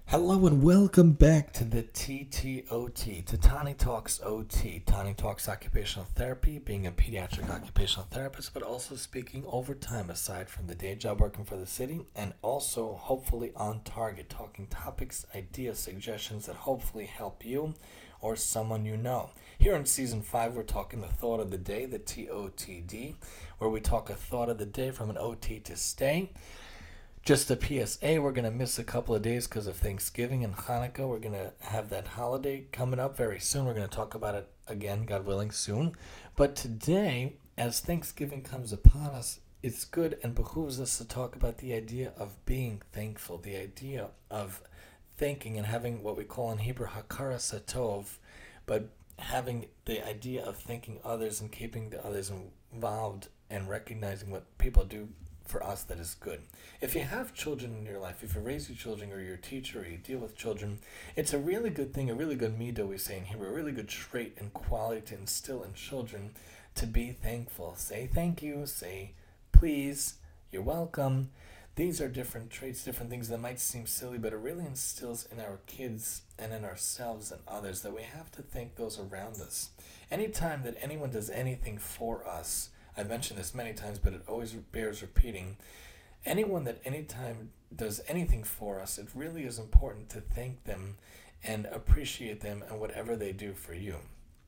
Hello and welcome back to the TTOT, to Tani Talks OT. Tani Talks Occupational Therapy, being a pediatric occupational therapist, but also speaking overtime aside from the day job working for the city, and also hopefully on target, talking topics, ideas, suggestions that hopefully help you or someone you know. Here in season 5, we're talking the thought of the day, the TOTD, where we talk a thought of the day from an OT to stay. Just a PSA, we're going to miss a couple of days because of Thanksgiving and Hanukkah. We're going to have that holiday coming up very soon. We're going to talk about it again, God willing, soon. But today, as Thanksgiving comes upon us, it's good and behooves us to talk about the idea of being thankful, the idea of thinking and having what we call in Hebrew hakara satov, but having the idea of thanking others and keeping the others involved and recognizing what people do for us that is good. If you have children in your life, if you raise your children or you're a teacher or you deal with children, it's a really good thing, a really good midah, we say in Hebrew, a really good trait and quality to instill in children to be thankful. Say thank you, say please, you're welcome. These are different traits, different things that might seem silly, but it really instills in our kids and in ourselves and others that we have to thank those around us. Anytime that anyone does anything for us, I've mentioned this many times, but it always bears repeating. Anyone that anytime does anything for us, it really is important to thank them and appreciate them and whatever they do for you.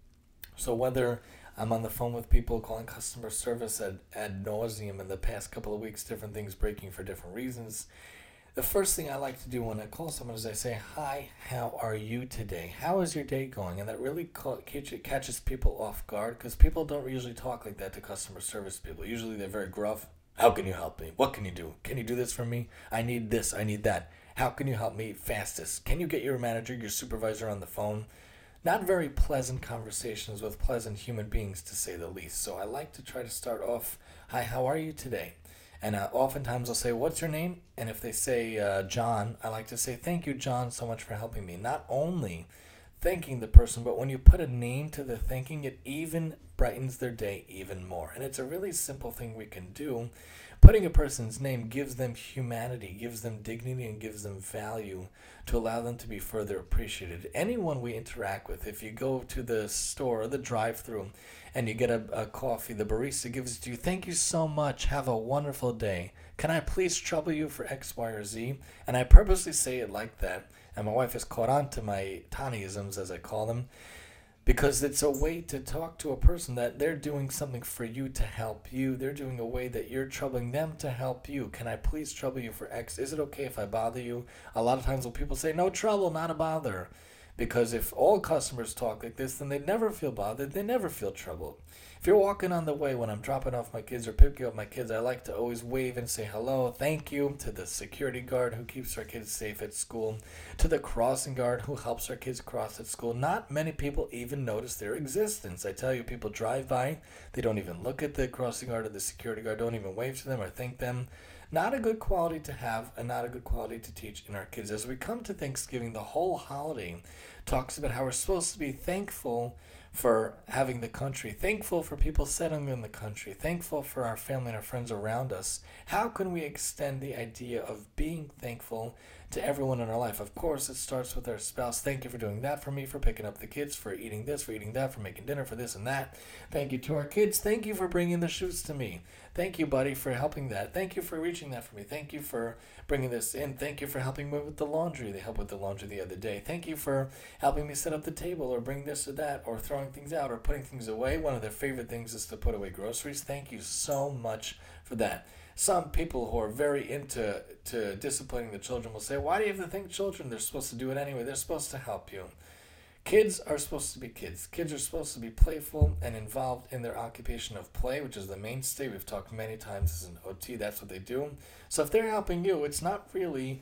So whether I'm on the phone with people calling customer service ad nauseum in the past couple of weeks, different things breaking for different reasons, the first thing I like to do when I call someone is I say, "Hi, how are you today? How is your day going?" And that really catches people off guard because people don't usually talk like that to customer service people. Usually they're very gruff. "How can you help me? What can you do? Can you do this for me? I need this. I need that. How can you help me fastest? Can you get your manager, your supervisor on the phone?" Not very pleasant conversations with pleasant human beings, to say the least. So I like to try to start off, "Hi, how are you today?" And oftentimes I'll say, "What's your name?" And if they say John, I like to say, "Thank you, John, so much for helping me." Not only thanking the person, but when you put a name to the thanking, it even brightens their day even more. And it's a really simple thing we can do. Putting a person's name gives them humanity, gives them dignity, and gives them value to allow them to be further appreciated. Anyone we interact with, if you go to the store or the drive-through and you get a coffee, the barista gives it to you. "Thank you so much. Have a wonderful day. Can I please trouble you for X, Y, or Z?" And I purposely say it like that. And my wife has caught on to my Taniisms, as I call them, because it's a way to talk to a person that they're doing something for you to help you. They're doing a way that you're troubling them to help you. "Can I please trouble you for X? Is it okay if I bother you?" A lot of times when people say, "No trouble, not a bother," because if all customers talk like this, then they never feel bothered, they never feel troubled. If you're walking on the way when I'm dropping off my kids or picking up my kids, I like to always wave and say hello, thank you to the security guard who keeps our kids safe at school, to the crossing guard who helps our kids cross at school. Not many people even notice their existence. I tell you, people drive by, they don't even look at the crossing guard or the security guard, don't even wave to them or thank them. Not a good quality to have and not a good quality to teach in our kids. As we come to Thanksgiving, the whole holiday talks about how we're supposed to be thankful for having the country, thankful for people settling in the country, thankful for our family and our friends around us. How can we extend the idea of being thankful to everyone in our life? Of course, it starts with our spouse. "Thank you for doing that for me, for picking up the kids, for eating this, for eating that, for making dinner, for this and that. Thank you to our kids. Thank you for bringing the shoes to me. Thank you, buddy, for helping that. Thank you for reaching that for me. Thank you for bringing this in. Thank you for helping me with the laundry." They helped with the laundry the other day. "Thank you for helping me set up the table or bring this or that or throwing things out or putting things away." One of their favorite things is to put away groceries. "Thank you so much for that." Some people who are very into disciplining the children will say, "Why do you have to thank children? They're supposed to do it anyway. They're supposed to help you." Kids are supposed to be kids. Kids are supposed to be playful and involved in their occupation of play, which is the mainstay. We've talked many times as an OT, that's what they do. So if they're helping you, it's not really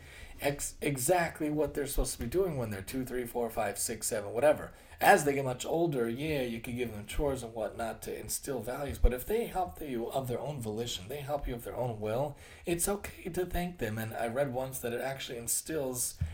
exactly what they're supposed to be doing when they're 2, 3, 4, 5, 6, 7, whatever. As they get much older, yeah, you can give them chores and whatnot to instill values. But if they help you of their own volition, they help you of their own will, it's okay to thank them. And I read once that it actually instills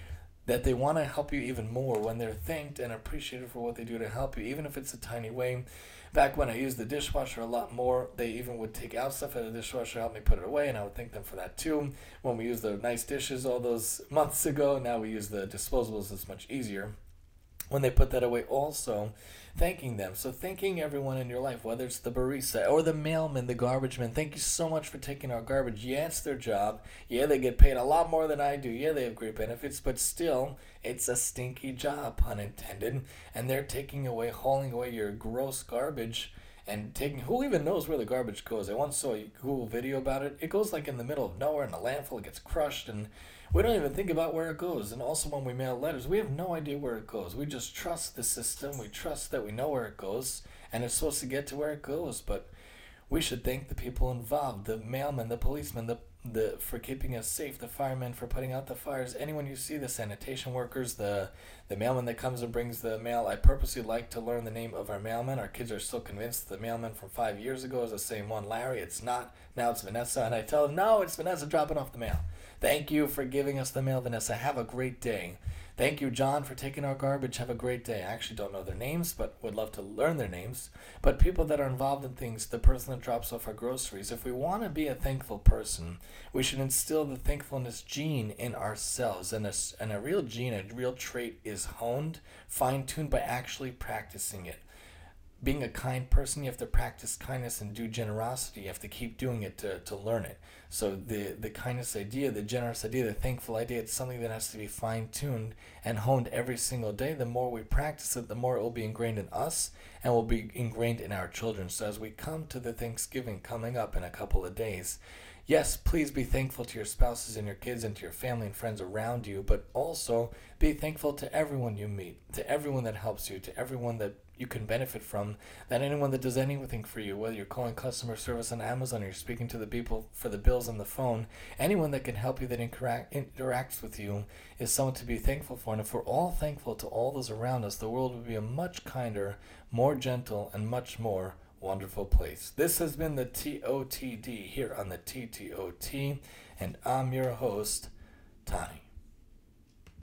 that they want to help you even more when they're thanked and appreciated for what they do to help you, even if it's a tiny way. Back when I used the dishwasher a lot more, they even would take out stuff out of the dishwasher, help me put it away, and I would thank them for that too. When we used the nice dishes all those months ago, now we use the disposables. It's much easier when they put that away also, thanking them. So thanking everyone in your life, whether it's the barista or the mailman, the garbage man. Thank you so much for taking our garbage. Yeah, it's their job. Yeah, they get paid a lot more than I do. Yeah, they have great benefits, but still, it's a stinky job, pun intended. And they're taking away, hauling away your gross garbage and taking, who even knows where the garbage goes? I once saw a Google video about it. It goes like in the middle of nowhere in a landfill. It gets crushed, and we don't even think about where it goes. And also when we mail letters, we have no idea where it goes. We just trust the system. We trust that we know where it goes, and it's supposed to get to where it goes. But we should thank the people involved, the mailmen, the policemen, the for keeping us safe, the firemen for putting out the fires, anyone you see, the sanitation workers, the mailman that comes and brings the mail. I purposely like to learn the name of our mailman. Our kids are still convinced the mailman from 5 years ago is the same one, Larry. It's not. Now it's Vanessa, and I tell them, no, it's Vanessa dropping off the mail. Thank you for giving us the mail, Vanessa. Have a great day. Thank you, John, for taking our garbage. Have a great day. I actually don't know their names, but would love to learn their names. But people that are involved in things, the person that drops off our groceries, if we want to be a thankful person, we should instill the thankfulness gene in ourselves. And a real gene, a real trait is honed, fine-tuned by actually practicing it. Being a kind person, you have to practice kindness and do generosity. You have to keep doing it to learn it. So the kindness idea, the generous idea, the thankful idea, it's something that has to be fine-tuned and honed every single day. The more we practice it, the more it will be ingrained in us and will be ingrained in our children. So as we come to the Thanksgiving coming up in a couple of days, yes, please be thankful to your spouses and your kids and to your family and friends around you, but also be thankful to everyone you meet, to everyone that helps you, to everyone that you can benefit from, that anyone that does anything for you, whether you're calling customer service on Amazon or you're speaking to the people for the bills on the phone, anyone that can help you, that interacts with you, is someone to be thankful for. And if we're all thankful to all those around us, the world would be a much kinder, more gentle, and much more wonderful place. This has been the TOTD here on the TTOT, and I'm your host, Tani.